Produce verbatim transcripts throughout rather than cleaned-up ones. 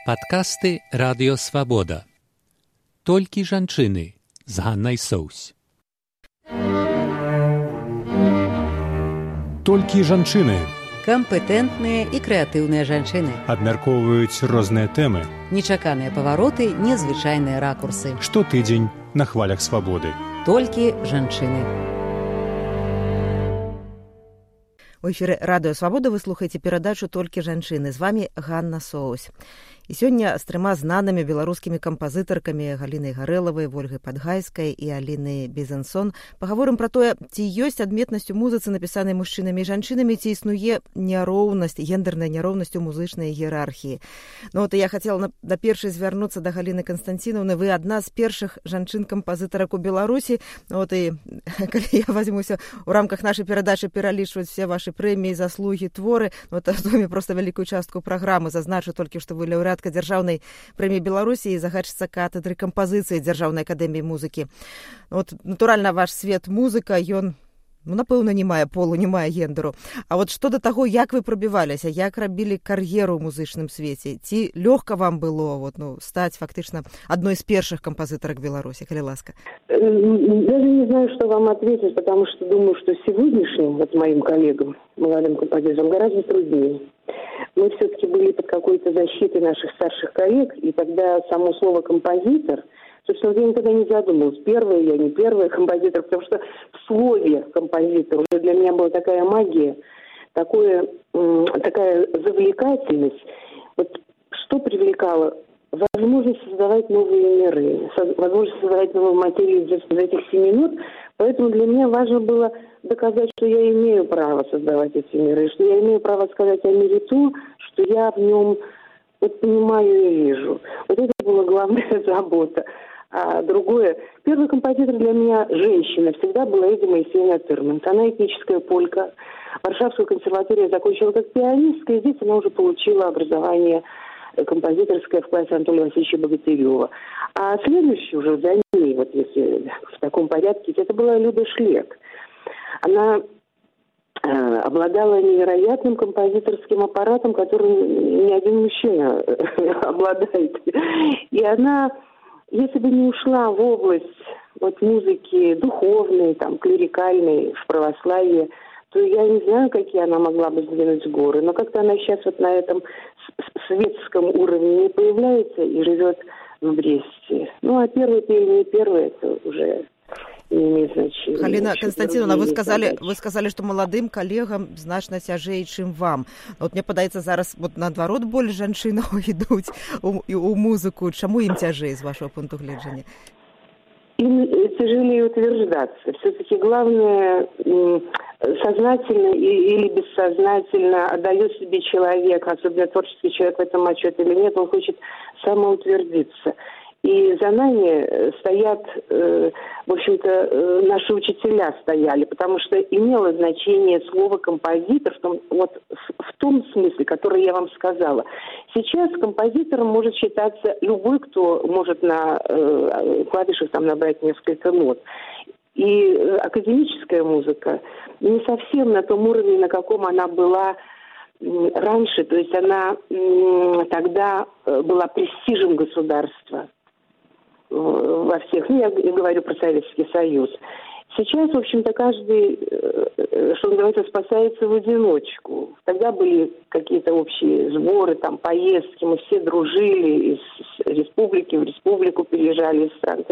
Падкасты Радыё Свабода. Толькі жанчыны з Ганнай Соўсь. Толькі жанчыны. Кампетэнтныя і крэатыўныя жанчыны. Абмяркоўваюць розныя тэмы. Нечаканыя павароты, незвычайныя ракурсы. Штотыдзень на хвалях свабоды. Толькі жанчыны. У эфіры Радыё Свабода вы слухаеце перадачу «Толькі жанчыны». З вами Ганна Соўсь. І сёння з трыма знанымі беларускімі кампазітаркамі Галінай Гарэлавай, Вольгай Падгайскай і Алінай Безенсон пагаворым пра тое, ці ёсць адметнасць у музыцы, напісанай мужчынамі і жанчынамі, ці існуе няроўнасць, гендерная няроўнасць у музычнай іерархіі. Ну вот я хацела на, на першай звярнуцца да Галіны Канстанцінаўны. Вы адна з першых жанчын-кампазітарак у Беларусі. Вот і калі я возьмуся у рамках нашай перадачы пералічваць все ваши прэміі, заслугі, творы, вот мне просто вялікую частку праграмы зазначу толькі, што вы лаўрэат дзяржаўнай прэміі Беларусі і загадчыца катедры кампазіцыі дзяржаўнай акадэміі музыкі. Вот, натуральна, ваш свет музыка, ён, ну, напэўна, не мае полу, не мае гендеру. А вот што да таго, як вы прабіваліся, як рабілі кар'еру ў музычным свеце? Ці лёгка вам было вот, ну, стаць фактычна адной з першых кампазітарак Беларусі, калі ласка? Даже не знаю, что вам ответить, потому что думаю, что сегодняшним, вот моим коллегам, молодым композиторам, гораздо труднее. Мы все-таки были под какой-то защитой наших старших коллег, и тогда само слово «композитор», собственно, я никогда не задумывалась, первая я, не первая композитор, потому что в слове «композитор» уже для меня была такая магия, такое, такая завлекательность. Вот что привлекало? Возможность создавать новые миры, возможность создавать новую материю за этих семь минут. Поэтому для меня важно было доказать, что я имею право создавать эти миры, что я имею право сказать о мире то, что я в нем вот понимаю и вижу. Вот это была главная забота. А другое, первый композитор для меня женщина всегда была Эдди Моисеевна Тырманс. Она этническая полька. Варшавскую консерваторию закончила как пианистка, и здесь она уже получила образование композиторская в классе Анатолия Васильевича Богатырева. А следующий уже за ней, вот если в таком порядке, это была Люда Шлек. Она э, обладала невероятным композиторским аппаратом, которым ни один мужчина обладает. И она, если бы не ушла в область вот, музыки духовной, там, клерикальной, в православии, то я не знаю, какие она могла бы сдвинуть горы. Но как-то она сейчас вот на этом светском уровне не появляется и живет в Бресте. Ну, а первый или не первый, это уже не имеет значения. Галина Константиновна, вы сказали, вы сказали, что молодым коллегам значно цяжэй, чым вам. Вот мне падаецца зараз вот наадварот больш жанчынаў ідуць у, у музыку. Чаму ім цяжэй, з вашего пункту гледжання? Им тяжелее утверждаться. Все-таки главное, сознательно или бессознательно отдает себе человек, особенно творческий человек в этом отчет или нет, он хочет самоутвердиться. И за нами стоят, э, в общем-то, э, наши учителя стояли, потому что имело значение слово «композитор» в том, вот, в том смысле, который я вам сказала. Сейчас композитором может считаться любой, кто может на э, клавишах там набрать несколько нот. И э, академическая музыка не совсем на том уровне, на каком она была э, раньше. То есть она э, тогда э, была престижем государства во всех, ну, я говорю про Советский Союз. Сейчас, в общем-то, каждый, что называется, спасается в одиночку. Тогда были какие-то общие сборы, там, поездки, мы все дружили, из республики в республику переезжали, из стран,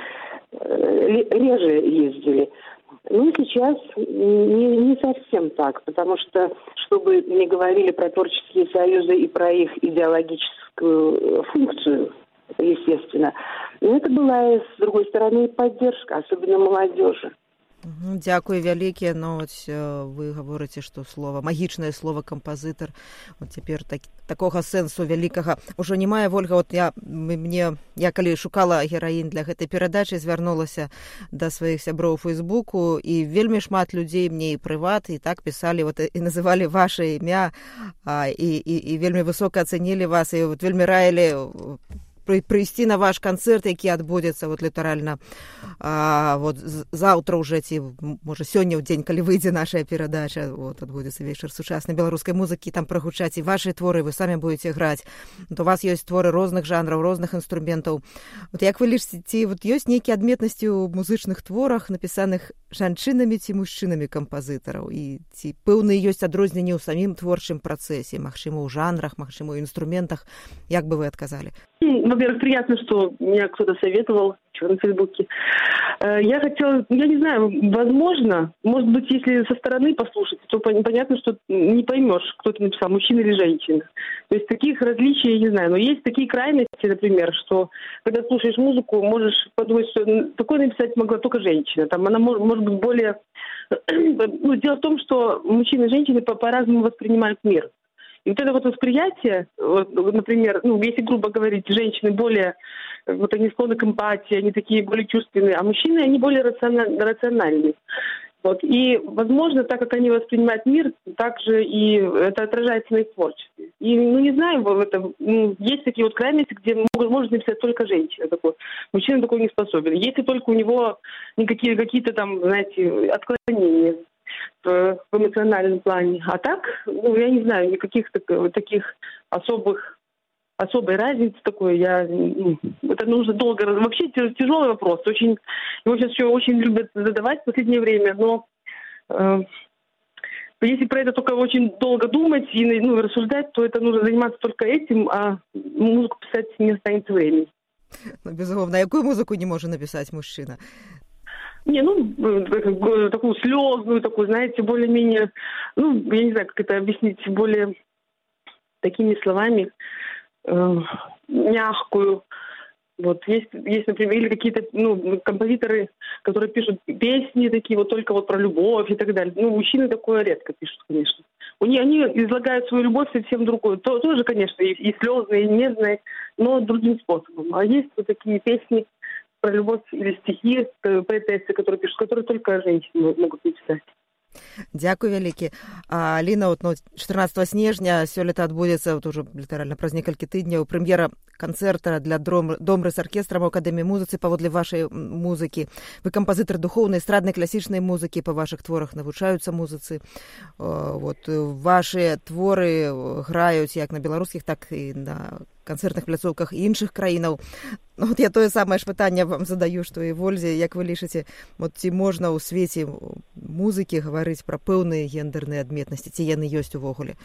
реже ездили. Ну, сейчас не, не совсем так, потому что, чтобы не говорили про творческие союзы и про их идеологическую функцию, естественно. Но это была, с другой стороны, поддержка, особенно молодежи. Дзякуй вялікія. Ну, ось вы гаворыце, што слова, магічнае слова кампазітар, вот цяпер так, такога сэнсу вялікага ўжо не мае. Вольга, вот я, мне, я калі шукала гераінь для гэтай перадачы, звярнулася да сваіх сяброў у Фейсбуку, і вельмі шмат людзей мне і прыват, і так пісалі, вот, і называлі ваше імя, а, і, і, і вельмі высока ацэнілі вас, і вот, вельмі раілі прыйсці на ваш канцэрт, які адбудзецца вот літаральна а, вот заўтра ўжо ці можа сёння ў дзень, калі выйдзе наша перадача, вот адбудзецца вечар сучаснай беларускай музыкі, там прагучаць і вашы творы, вы самі будете граць. Вот у вас ёсць творы розных жанраў, розных інструментаў. Вот як вы лічыце, ці вот ёсць нейкія адметнасці ў музычных творах, напісаных жанчынамі ці мужчынамі кампазітараў, і ці пэўныя ёсць адрозненні ў самім творчым працэсе, магчыма, ў жанрах, магчыма, ў инструментах, як бы вы отказали? Во-первых, приятно, что меня кто-то советовал на Фейсбуке. Я хотела, я не знаю, возможно, может быть, если со стороны послушать, то понятно, что не поймешь, кто это написал, мужчина или женщина. То есть таких различий я не знаю. Но есть такие крайности, например, что когда слушаешь музыку, можешь подумать, что такое написать могла только женщина. Там она может, может быть более... Ну, дело в том, что мужчины и женщины по- по-разному воспринимают мир. И вот это вот восприятие, вот, например, ну, если грубо говорить, женщины более, вот они склонны к эмпатии, они такие более чувственные, а мужчины, они более рациональные. Вот. И, возможно, так как они воспринимают мир, так же и это отражается на их творчестве. И, ну, не знаю, это, ну, есть такие вот крайности, где может написать только женщина такой. Мужчина такой не способен. Если только у него никакие, какие-то там, знаете, отклонения в эмоциональном плане. А так, ну, я не знаю, никаких так, таких особых, особой разницы такой. Я, ну, это нужно долго... Вообще тяжелый вопрос. Очень, его сейчас еще очень любят задавать в последнее время, но э, если про это только очень долго думать и, ну, рассуждать, то это нужно заниматься только этим, а музыку писать не останется времени. Ну, безумовно. А какую музыку не может написать мужчина? Не, ну, такую слезную, такую, знаете, более-менее, ну, я не знаю, как это объяснить, более такими словами, э, мягкую. Вот, есть, есть, например, или какие-то, ну, композиторы, которые пишут песни такие вот только вот про любовь и так далее. Ну, мужчины такое редко пишут, конечно. У них, они излагают свою любовь совсем другую. То, тоже, конечно, и, и слезные, и нежные, но другим способом. А есть вот такие песни про любовь или стихи, поэтессы, которые пишут, которые только женщины могут написать. Дякую вялікі. А, Аліна, от, ну, чатырнаццатага снежня сёлета адбудзецца вот, уже літаральна праз некалькі тыдняў прэм'ера канцэрта для домры з аркестрам у акадэміі музыцы паводле вашай музыкі. Вы кампазітар духоўнай, эстраднай, класічнай музыкі, па вашых творах навучаюцца музыцы. Вот, вашы творы граюць як на беларускіх, так і на канцэртных пляцоўках іншых краінаў. Ну, вот я тое самае ж пытанне вам задаю, што і Вользе, як вы лічыце, вот, ці можна ў свеце музыкі гаварыць пра пэўныя гендерныя адметнасці, ці яны ёсць увогуле?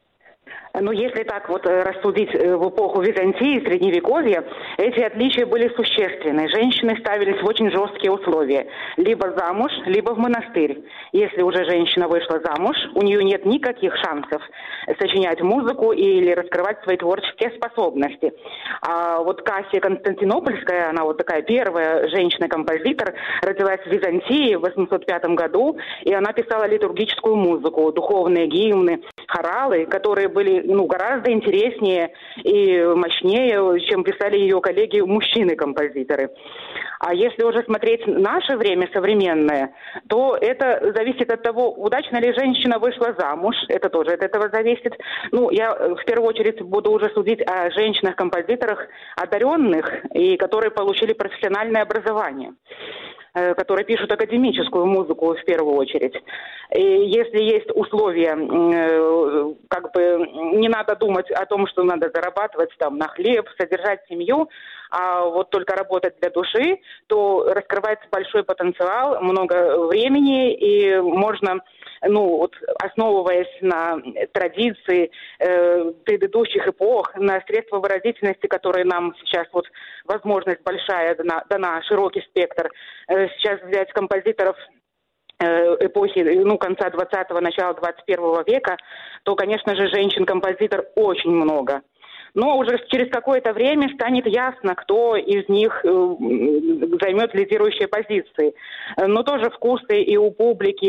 Но если так вот рассудить в эпоху Византии, Средневековья, эти отличия были существенны. Женщины ставились в очень жесткие условия. Либо замуж, либо в монастырь. Если уже женщина вышла замуж, у нее нет никаких шансов сочинять музыку или раскрывать свои творческие способности. А вот Кассия Константинопольская, она вот такая первая женщина-композитор, родилась в Византии в восемьсот пятом году, и она писала литургическую музыку, духовные гимны, хоралы, которые были, ну, гораздо интереснее и мощнее, чем писали ее коллеги мужчины-композиторы. А если уже смотреть наше время современное, то это зависит от того, удачно ли женщина вышла замуж, это тоже от этого зависит. Ну, я в первую очередь буду уже судить о женщинах-композиторах одаренных, и которые получили профессиональное образование, которые пишут академическую музыку в первую очередь. И если есть условия, как бы не надо думать о том, что надо зарабатывать там на хлеб, содержать семью, а вот только работать для души, то раскрывается большой потенциал, много времени, и можно, ну, вот, основываясь на традиции э, предыдущих эпох, на средства выразительности, которые нам сейчас вот возможность большая дана, дана широкий спектр, э, сейчас взять композиторов эпохи, ну, конца двадцатого, начала двадцать первого века, то, конечно же, женщин-композитор очень много. Но уже через какое-то время станет ясно, кто из них займет лидирующие позиции. Но тоже вкусы и у публики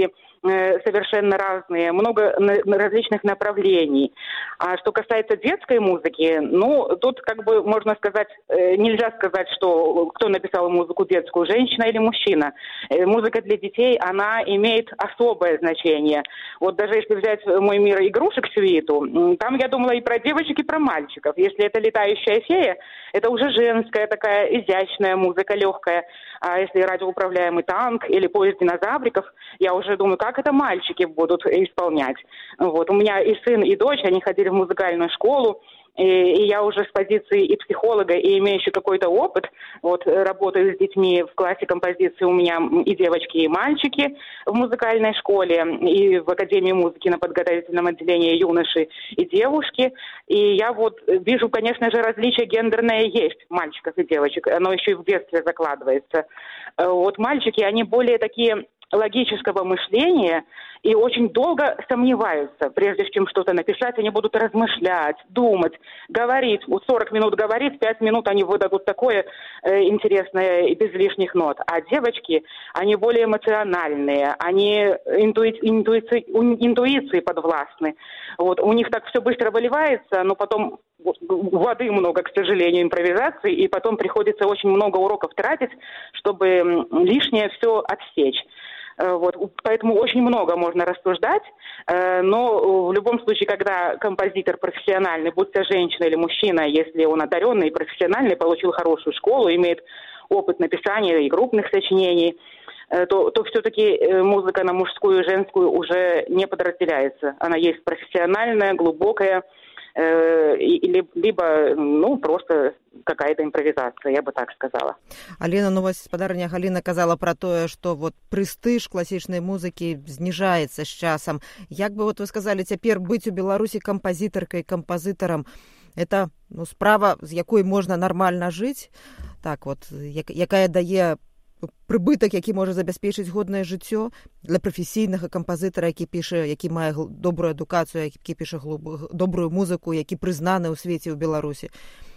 совершенно разные, много различных направлений. А что касается детской музыки, ну, тут как бы можно сказать, нельзя сказать, что кто написал музыку детскую, женщина или мужчина. Музыка для детей, она имеет особое значение. Вот даже если взять «Мой мир игрушек» сюиту, там я думала и про девочек, и про мальчиков. Если это «Летающая фея», это уже женская такая изящная музыка, легкая. А если радиоуправляемый танк или поезд динозавриков, я уже думаю, как это мальчики будут исполнять. Вот. У меня и сын, и дочь, они ходили в музыкальную школу, и, и я уже с позиции и психолога, и имеющий какой-то опыт, вот, работаю с детьми в классе композиции, у меня и девочки, и мальчики в музыкальной школе, и в Академии музыки на подготовительном отделении юноши и девушки. И я вот вижу, конечно же, различие гендерное есть мальчиков и девочек, оно еще и в детстве закладывается. Вот мальчики, они более такие логического мышления и очень долго сомневаются. Прежде чем что-то написать, они будут размышлять, думать, говорить. Вот сорок минут говорить, пять минут они выдадут такое э, интересное и без лишних нот. А девочки, они более эмоциональные, они интуи- интуиции, интуиции подвластны. Вот. У них так все быстро выливается, но потом воды много, к сожалению, импровизации, и потом приходится очень много уроков тратить, чтобы лишнее все отсечь. Вот, поэтому очень много можно рассуждать, но в любом случае, когда композитор профессиональный, будь то женщина или мужчина, если он одаренный и профессиональный, получил хорошую школу, имеет опыт написания и группных сочинений, то, то все-таки музыка на мужскую и женскую уже не подразделяется. Она есть профессиональная, глубокая, либо, ну, просто какая-то импровизация, я бы так сказала. Алена, ну вось спадарня Галіна казала про тое, што вот прэстыж класічнай музыкі зніжаецца з часам. Як бы вот вы сказалі, цяпер быць у Беларусі кампазітаркай, кампазітарам, это, ну, справа, з якой можна нармальна жыць, так вот, як, якая дае прыбытак, які можа забяспечыць годнае жыццё для прафесійнага кампазітара, які піша, які мае добрую адукацыю, які піша добрую музыку, які прызнаны ў свеце ў Беларусі.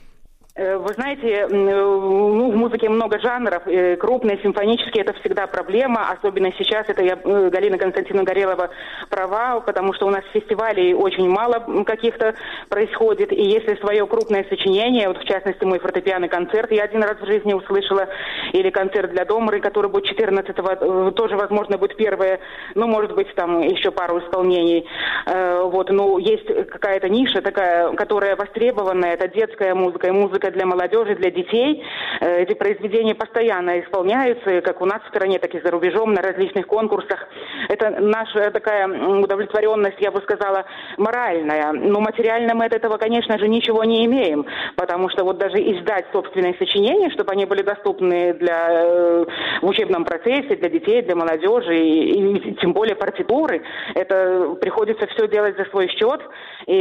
Вы знаете, ну, в музыке много жанров, крупные, симфонические, это всегда проблема, особенно сейчас, это я, Галина Константиновна Горелова права, потому что у нас фестивалей очень мало каких-то происходит, и если свое крупное сочинение, вот в частности мой фортепианный концерт, я один раз в жизни услышала, или концерт для домры, который будет четырнадцатого, тоже, возможно, будет первое, ну, может быть, там еще пару исполнений, вот, но есть какая-то ниша такая, которая востребованная, это детская музыка и музыка для молодежи, для детей. Эти произведения постоянно исполняются, как у нас в стране, так и за рубежом, на различных конкурсах. Это наша такая удовлетворенность, я бы сказала, моральная. Но материально мы от этого, конечно же, ничего не имеем, потому что вот даже издать собственные сочинения, чтобы они были доступны для, в учебном процессе, для детей, для молодежи, и, и тем более партитуры, это приходится все делать за свой счет. И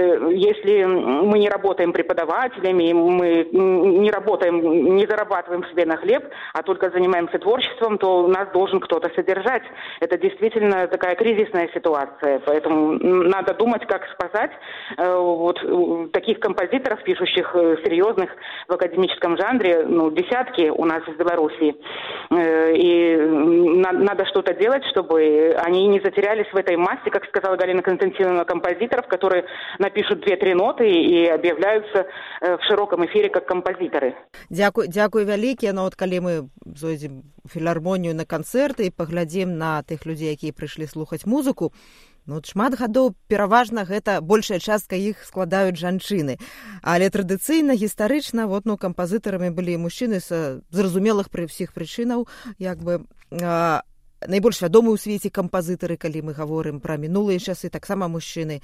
если мы не работаем преподавателями, мы не работаем, не зарабатываем себе на хлеб, а только занимаемся творчеством, то нас должен кто-то содержать. Это действительно такая кризисная ситуация, поэтому надо думать, как спасать э, вот таких композиторов, пишущих серьезных в академическом жанре, ну, десятки у нас в Беларуси. Э, и на, надо что-то делать, чтобы они не затерялись в этой массе, как сказала Галина Константиновна, композиторов, которые напишут две-три ноты и объявляются э, в широком эфире как композиторы. Дзякуй, дзякуй вялікія. Ну, от калі мы зойдзем у філармонію на канцэрты і паглядзім на тых людзей, якія прыйшлі слухаць музыку, ну, шмат гадоў пераважна гэта большая частка іх складаюць жанчыны. Але традыцыйна, гістарычна, вот, ну, кампазітарамі былі мужчыны з зразумелых пры ўсіх прычынаў, як бы а, найбольш вядомы ў свеце кампазітары, калі мы гаворым пра мінулыя часы, таксама мужчыны.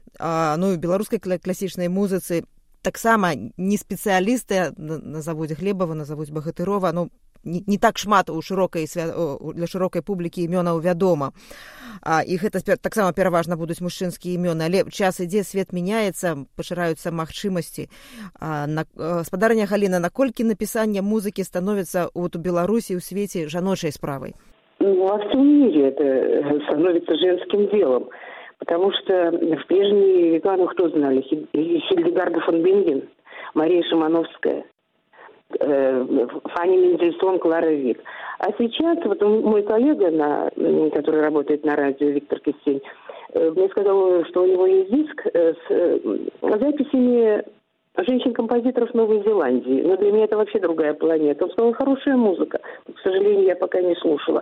А, ну, і беларускай класічнай музыцы таксама не спецыялісты, назавуць Глебава, назавуць Багатырова, ну, не, не так шмат у шырокай, для шырокай публікі імёнаў вядома. А, і гэта таксама пераважна будуць мужчынскія імёны, але час ідзе, свет мяняецца, пашыраюцца магчымасці. А, на, спадарня Галіна, наколькі напісанне музыкі становіцца вот у Беларусі ў свеце жаночай справай? Ну, во всем мире это становится женским делом. Потому что в прежние века, ну, кто знали, Хильдегарда фон Бинген, Мария Шимановская, Фанни Мендельсон, Клара Вик. А сейчас вот мой коллега, на, который работает на радио, Виктор Кистень, мне сказал, что у него есть диск с записями женщин-композиторов Новой Зеландии. Но для меня это вообще другая планета. Он сказал, хорошая музыка. К сожалению, я пока не слушала.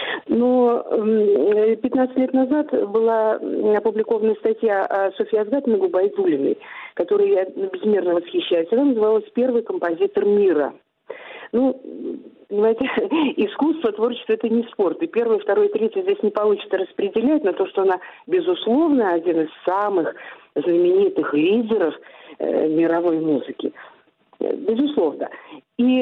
Но пятнадцать лет назад была опубликована статья о Софье Азгат Нагубайдуллиной, которой я безмерно восхищаюсь. Она называлась «Первый композитор мира». Ну, понимаете, искусство, творчество – это не спорт. И первый, второй, третий здесь не получится распределять, но то, что она, безусловно, один из самых знаменитых лидеров э, мировой музыки. Безусловно. И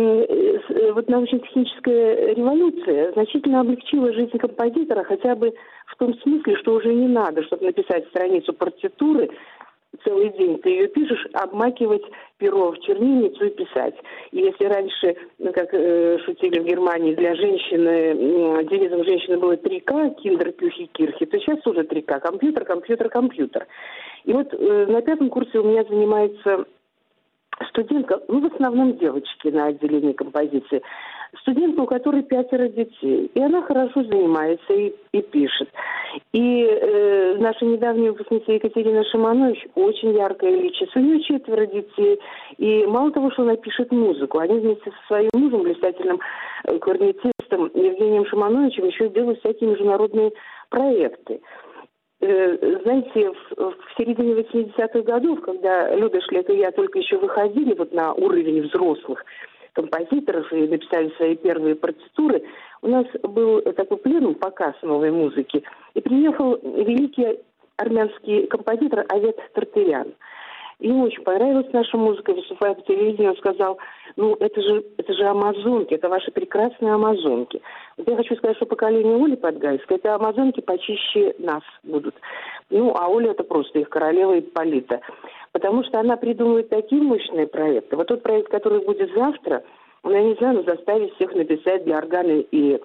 э, вот научно-техническая революция значительно облегчила жизнь композитора, хотя бы в том смысле, что уже не надо, чтобы написать страницу партитуры, целый день ты ее пишешь, обмакивать перо в чернильницу и писать. И если раньше, ну, как э, шутили в Германии, для женщины, э, девизом женщины было три К, киндер, кюхи, кирхи, то сейчас уже три К, компьютер, компьютер, компьютер. И вот э, на пятом курсе у меня занимается студентка, ну, в основном девочки на отделении композиции, студентка, у которой пятеро детей. И она хорошо занимается и, и пишет. И э, наша недавняя выпускница Екатерина Шиманович очень яркая личность. У нее четверо детей. И мало того, что она пишет музыку, они вместе со своим мужем, блистательным э, кларнетистом Евгением Шимановичем, еще делают всякие международные проекты. Э, знаете, в, в середине восьмидесятых годов, когда Люда Шлек и я только еще выходили вот на уровень взрослых композиторов и написали свои первые партитуры, у нас был такой пленум, показ новой музыки, и приехал великий армянский композитор Авет Тартырян. Ему очень понравилась наша музыка, выступая по телевидению, он сказал, ну, это же, это же амазонки, это ваши прекрасные амазонки. Вот я хочу сказать, что поколение Оли Подгайской, это амазонки почище нас будут. Ну, а Оля это просто их королева Ипполита. Потому что она придумывает такие мощные проекты. Вот тот проект, который будет завтра, ну, я не знаю, но заставит всех написать для органа и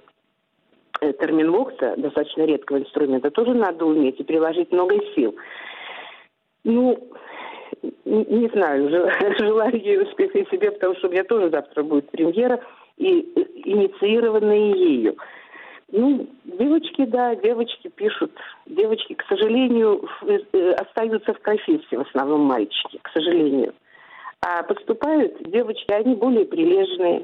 э, терминвокса, достаточно редкого инструмента, тоже надо уметь и приложить много сил. Ну, не, не знаю, желаю ей успеха и себе, потому что у меня тоже завтра будет премьера, и инициированная ею. Ну, девочки, да, девочки пишут. Девочки, к сожалению, остаются в профессии, в основном мальчики, к сожалению. А поступают девочки, они более прилежные,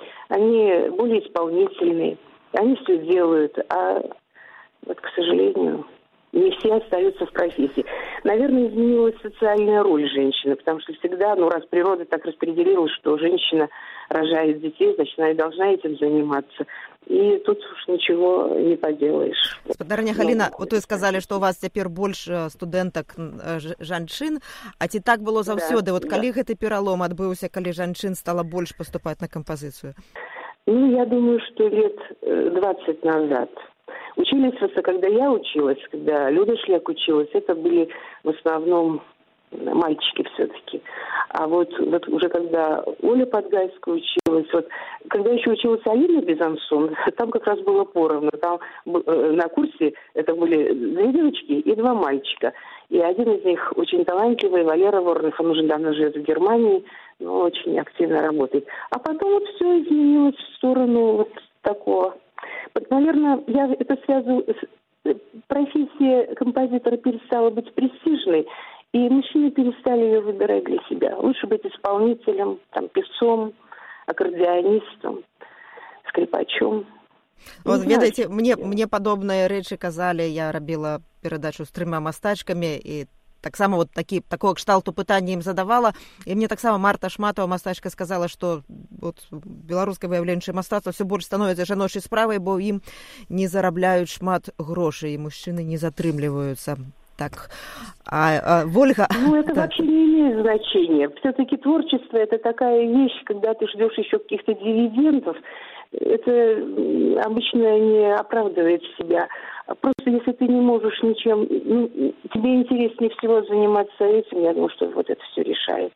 они более исполнительные, они все делают. А вот, к сожалению, не все остаются в профессии. Наверное, изменилась социальная роль женщины, потому что всегда, ну, раз природа так распределилась, что женщина рожает детей, значит, она и должна этим заниматься. И тут уж ничего не поделаешь. Спадарня Галіна, ну, от ви сказали, што у вас цяпер больш студэнтак жанчын, а ці так было заўсёды? Да, вот калі да. Гэты пералом адбыўся, калі жанчын стала больш паступаць на кампазіцыю? Ну, я думаю, что лет двадцать назад. Учились, когда я училась, когда Люда Шлек училась, это были в основном мальчики все-таки. А вот, вот уже когда Оля Подгайская училась, вот, когда еще училась Алина Безансон, там как раз было поровну. Там э, на курсе это были две девочки и два мальчика. И один из них очень талантливый, Валера Воронов, он уже давно живет в Германии, но очень активно работает. А потом вот все изменилось в сторону вот такого. Вот, наверное, я это связываю с... Профессия композитора перестала быть престижной, и мужчины перестали ее выбирать для себя. Лучше быть исполнителем, там, певцом, аккордеонистом, скрипачом. Вот, ведаеце, мне, мне падобныя рэчы казалі, я рабіла перадачу з трыма мастачкамі, і таксама вот такі, такого кшталту пытання ім задавала, і мне таксама Марта Шматова, мастачка, сказала, што вот, беларускае выяўленчае мастацтва все больш становіцца жаночай справай, бо ім не зарабляюць шмат грошай, і мужчыны не затрымліваюцца. Так, а, а Вольга... Ну, это да. Вообще не имеет значения. Все-таки творчество – это такая вещь, когда ты ждешь еще каких-то дивидендов, это обычно не оправдывает себя. Просто если ты не можешь ничем... Ну, тебе интереснее всего заниматься этим, я думаю, что вот это все решает.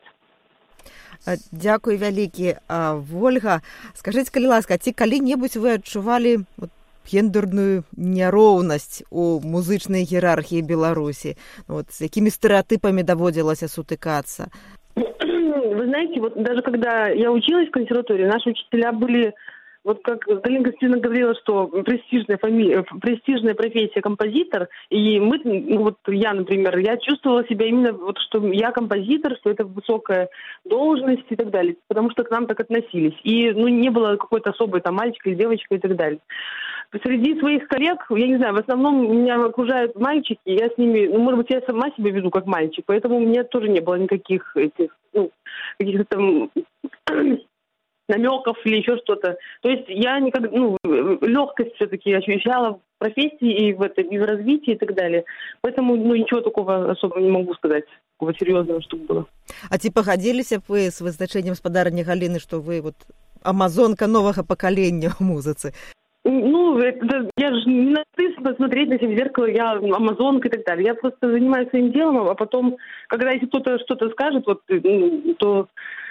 Дякую вялікі. Вольга, скажыце, калі ласка, ці калі-небудзь вы адчувалі гендерную няроўнасць у музычнай іерархіі Беларусі? Вот, з якімі стэрэатыпамі даводзілася сутыкацца? Вы знаете, вот даже когда я училась в консерватории, наши учителя были, вот как Галина Костина говорила, что престижная фамилия, престижная профессия композитор, и мы, ну вот я, например, я чувствовала себя именно вот, что я композитор, что это высокая должность и так далее, потому что к нам так относились. И, ну, не было какой-то особой там мальчика или девочка и так далее. Среди своих коллег, я не знаю, в основном меня окружают мальчики, я с ними, ну, может быть, я сама себя веду как мальчик, поэтому у меня тоже не было никаких этих, ну, каких-то там намеков или еще что-то. То есть я никогда, ну, легкость все-таки ощущала в профессии и в, это, и в развитии и так далее. Поэтому, ну, ничего такого особо не могу сказать, такого серьезного, чтобы было. А ці пагадзіліся б вы з вызначэннем спадарні Галіны, што вы вот амазонка новага пакалення ў музыцы? Ну, это, я же не написано смотреть на себя в зеркало, я амазонка и так далее. Я просто занимаюсь своим делом, а потом, когда если кто-то что-то скажет, вот, то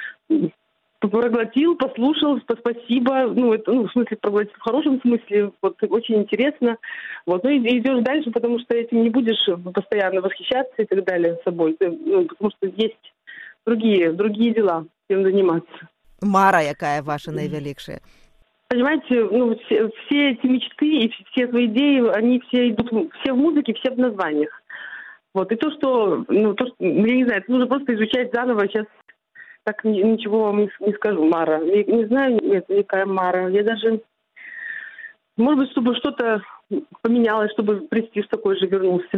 проглотил, послушал, спасибо. Ну, это, ну, в смысле, проглотил в хорошем смысле, вот, очень интересно. Вот, ну, и идешь дальше, потому что этим не будешь постоянно восхищаться и так далее собой. Ну, потому что есть другие, другие дела, чем заниматься. Мара, якая ваша найвялікшая? Понимаете, ну, все, все эти мечты и все свои идеи, они все идут, все в музыке, все в названиях. Вот, и то, что, ну, то, что, я не знаю, это нужно просто изучать заново, сейчас так ничего вам не, не скажу, Мара. Я не знаю, нет, какая Мара. Я даже, может быть, чтобы что-то поменялось, чтобы престиж такой же вернулся.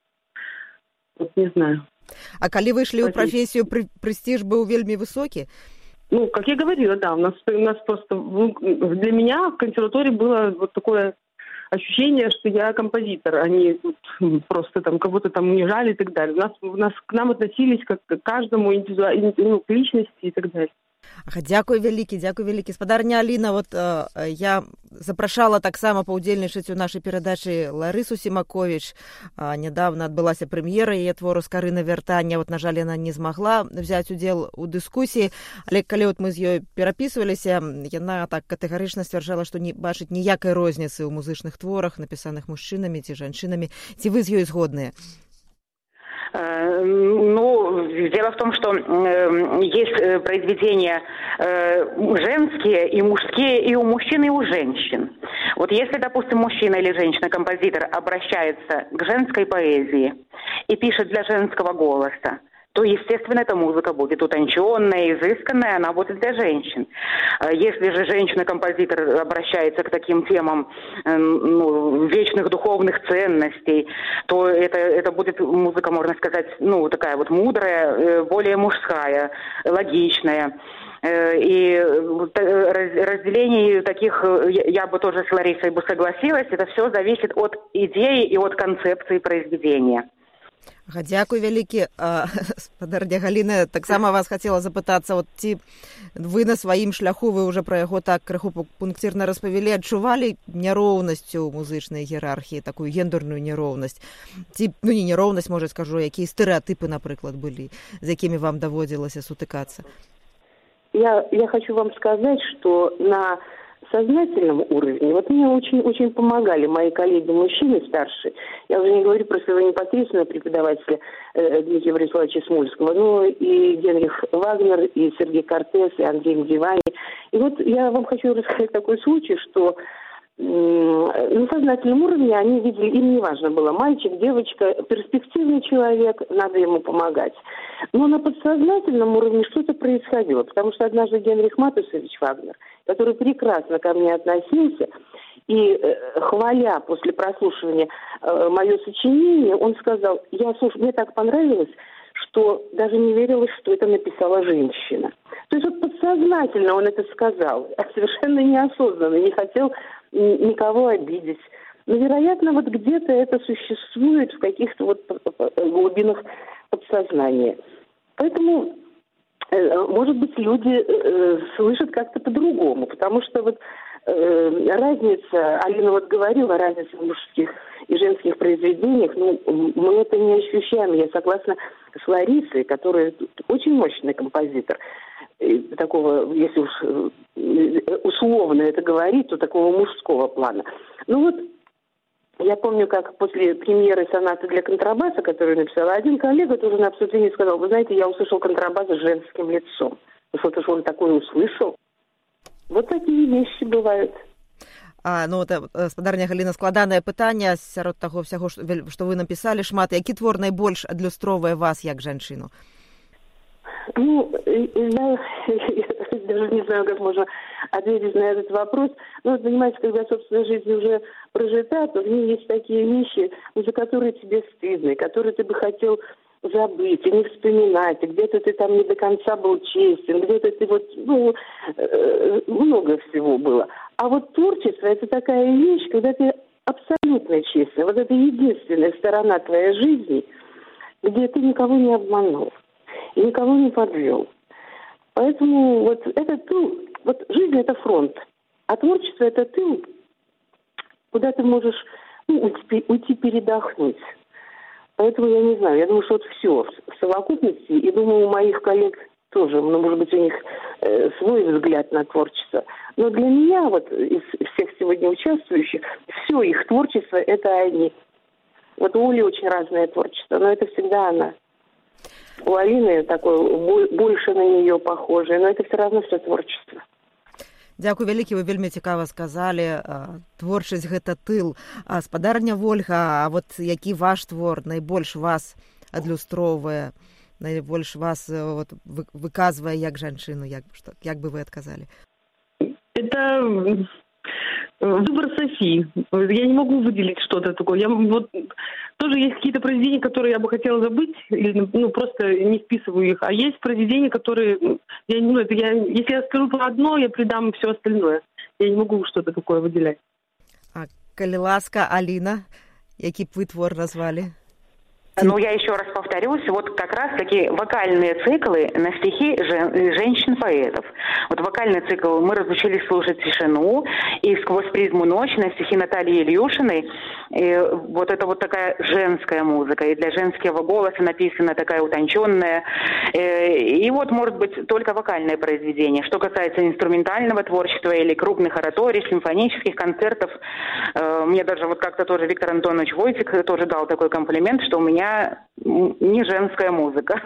Вот, не знаю. А калі вы ішлі ў прафесію, прэстиж быў вельмі высокі? Ну, как я говорила, да, у нас, у нас просто, для меня в консерватории было вот такое ощущение, что я композитор, а не просто там кого-то там унижали и так далее. У нас, у нас к нам относились как к каждому индивидуально, ну, к личности и так далее. Ага, дзякуй вялікі, дзякуй вялікі. Спадарня Аліна, вот э, я запрашала таксама паўдзельнічаць у нашай перадачы Ларысу Сімаковіч. Э, нядаўна адбылася прэм'ера яе твору «Скарына вяртання». Вот, на жаль, яна не змагла взяць удзел у дыскусіі, але калі вот мы з ёй перапісваліся, яна так катэгарычна сцвярджала, што не бачыць ніякай розніцы ў музычных творах, напісаных мужчынамі ці жанчынамі. Ці вы з ёй згодныя? Ну, дело в том, что э, есть произведения э, женские и мужские и у мужчин, и у женщин. Вот если, допустим, мужчина или женщина-композитор обращается к женской поэзии и пишет для женского голоса, то, естественно, эта музыка будет утонченная, изысканная, она будет для женщин. Если же женщина-композитор обращается к таким темам, ну, вечных духовных ценностей, то это, это будет музыка, можно сказать, ну, такая вот мудрая, более мужская, логичная. И разделение таких, я бы тоже с Ларисой бы согласилась, это все зависит от идеи и от концепции произведения. Дзякуй вялікі. Спадарня Галіна, таксама вас хацела запытацца, вот ці вы на сваім шляху, вы ўжо пра яго так крыху пунктирна распавялі, адчувалі няроўнасць у музычнай іерархіі, такую гендерную няроўнасць? Ці, ну не няроўнасць, можа скажу, якія стэрэатыпы, напрыклад, былі, з якімі вам даводзілася сутыкацца? Я, я хочу вам сказать, что на сознательном уровне, вот мне очень-очень помогали мои коллеги-мужчины старшие, я уже не говорю про своего непосредственного преподавателя э, Дмитрия Бориславовича Смольского, но и Генрих Вагнер, и Сергей Кортес, и Андрей Мдивани. И вот я вам хочу рассказать такой случай, что э, на сознательном уровне они видели, им не важно было, мальчик, девочка, перспективный человек, надо ему помогать. Но на подсознательном уровне что-то происходило, потому что однажды Генрих Матусович Вагнер, который прекрасно ко мне относился, и, э, хваля после прослушивания э, мое сочинение, он сказал, я, слушай, мне так понравилось, что даже не верилось, что это написала женщина. То есть вот подсознательно он это сказал, а совершенно неосознанно, не хотел никого обидеть. Но, вероятно, вот где-то это существует в каких-то вот глубинах подсознания. Поэтому, может быть, люди слышат как-то по-другому, потому что вот разница, Алина вот говорила, разница в мужских и женских произведениях, ну, мы это не ощущаем. Я согласна с Ларисой, которая очень мощный композитор, такого, если уж условно это говорить, то такого мужского плана. Ну вот, Я помню, как после премьеры сонаты для контрабаса, которую написала, один коллега тоже на обсуждении сказал: вы знаете, я услышал контрабас с женским лицом. Ну что-то же он такое услышал. Вот такие вещи бывают. А, ну, это, спадарня Галіна, складанае пытанне сярод таго ўсяго, што вы напісалі шмат. Які твор найбольш адлюстроўвае вас як жанчыну? Ну, я, я даже не знаю, как можно ответить на этот вопрос. Ну, понимаете, когда собственная жизнь уже прожита, то в ней есть такие вещи, за которые тебе стыдно, которые ты бы хотел забыть и не вспоминать, и где-то ты там не до конца был честен, где-то ты вот, ну, э, много всего было. А вот творчество – это такая вещь, когда ты абсолютно честный. Вот это единственная сторона твоей жизни, где ты никого не обманул и никого не подвел. Поэтому вот это тыл, вот жизнь – это фронт, а творчество – это тыл, куда ты можешь, ну, уйти, уйти передохнуть. Поэтому я не знаю, я думаю, что вот все в совокупности, и думаю, у моих коллег тоже, ну, может быть, у них э, свой взгляд на творчество. Но для меня, вот из всех сегодня участвующих, все их творчество – это они. Вот у Оли очень разное творчество, но это всегда она. У Алины такое больше на нее похожее, но это все равно все творчество. Дзякуй вялікі, вы вельмі цікава сказалі. Творчасць гэта тыл. А спадарня Вольга, а вот які ваш твор найбольш вас адлюстроўвае, найбольш вас вот, выказвае як жанчыну, як, што, як бы вы адказалі? Это выбор Софии. Я не могу выделить что-то такое. Я, вот, тоже есть какие-то произведения, которые я бы хотела забыть, или ну, просто не вписываю их. А есть произведения, которые... Я, ну, это я, если я скажу про одно, я придам все остальное. Я не могу что-то такое выделять. А калі ласка, Алина, які б вы твор назвали? Ну, я еще раз повторюсь, вот как раз-таки вокальные циклы на стихи жен, женщин-поэтов. Вот вокальный цикл «Мы разучились слушать тишину» и «Сквозь призму ночи» на стихи Натальи Ильюшиной. И вот это вот такая женская музыка, и для женского голоса написана такая утонченная. И вот, может быть, только вокальное произведение. Что касается инструментального творчества или крупных ораторий, симфонических концертов, мне даже вот как-то тоже Виктор Антонович Войтик тоже дал такой комплимент, что у меня не женская музыка.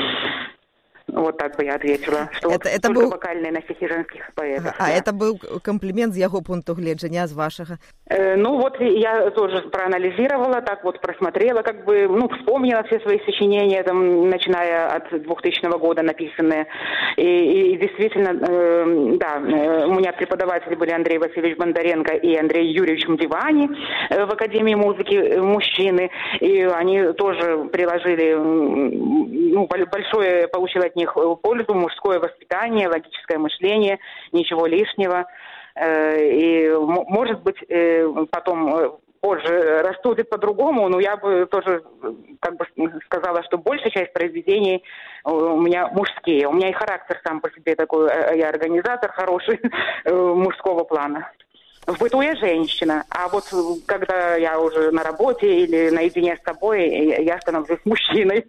Вот так бы я ответила, что это, вот это только был... вокальные на стихи женских поэтов. А да. Это был комплимент с его пункту гледжання, с вашего? Э, ну вот я тоже проанализировала, так вот просмотрела, как бы, ну, вспомнила все свои сочинения, там, начиная от двухтысячного года написанные. И, и действительно, э, да, э, у меня преподаватели были Андрей Васильевич Бондаренко и Андрей Юрьевич Мдивани э, в Академии музыки э, мужчины. И они тоже приложили, ну, большое, получилось от них пользу, мужское воспитание, логическое мышление, ничего лишнего. И, может быть, потом позже растудит по-другому, но я бы тоже как бы сказала, что большая часть произведений у меня мужские. У меня и характер сам по себе такой, я организатор хороший мужского плана. В быту я женщина, а вот когда я уже на работе или наедине с собой, я становлюсь мужчиной.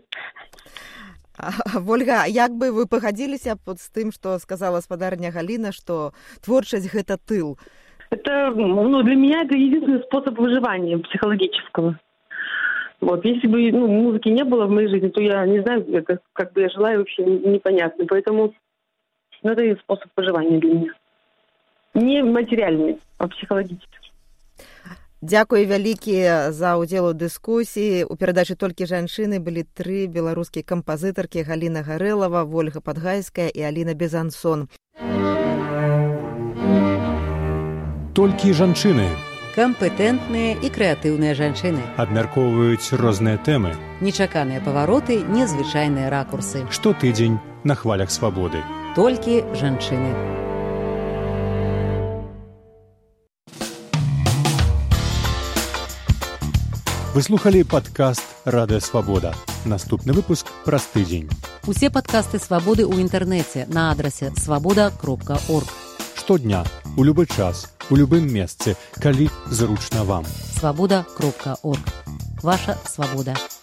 Вольга, як бы вы погодилися с тем, что сказала спадарня Галина, что творчесть – это тыл? Это, ну, для меня это единственный способ выживания психологического. Вот, если бы ну, музыки не было в моей жизни, то я не знаю, это, как бы я жила, вообще непонятно. Поэтому ну, это способ выживания для меня. Не материальный, а психологический. Дзякуй вялікі за ўдзел у дыскусіі. У перадачы «Толькі жанчыны» былі тры беларускія кампазітаркі: Галіна Гарэлава, Вольга Падгайская і Аліна Безансон. Толькі жанчыны. Кампетэнтныя і крэатыўныя жанчыны. Абмяркоўваюць розныя тэмы. Нечаканыя павароты, незвычайныя ракурсы. Штотыдзень на хвалях свабоды. Толькі жанчыны. Вы слухали падкаст «Радыё Свабода». Наступны выпуск праз тыдзень. Усе падкасты «Свабоды» ў інтэрнэце на адрасе свабода кропка орг. Штодня, у любы час, у любым месцы, калі зручна вам. свабода кропка орг. Ваша свабода.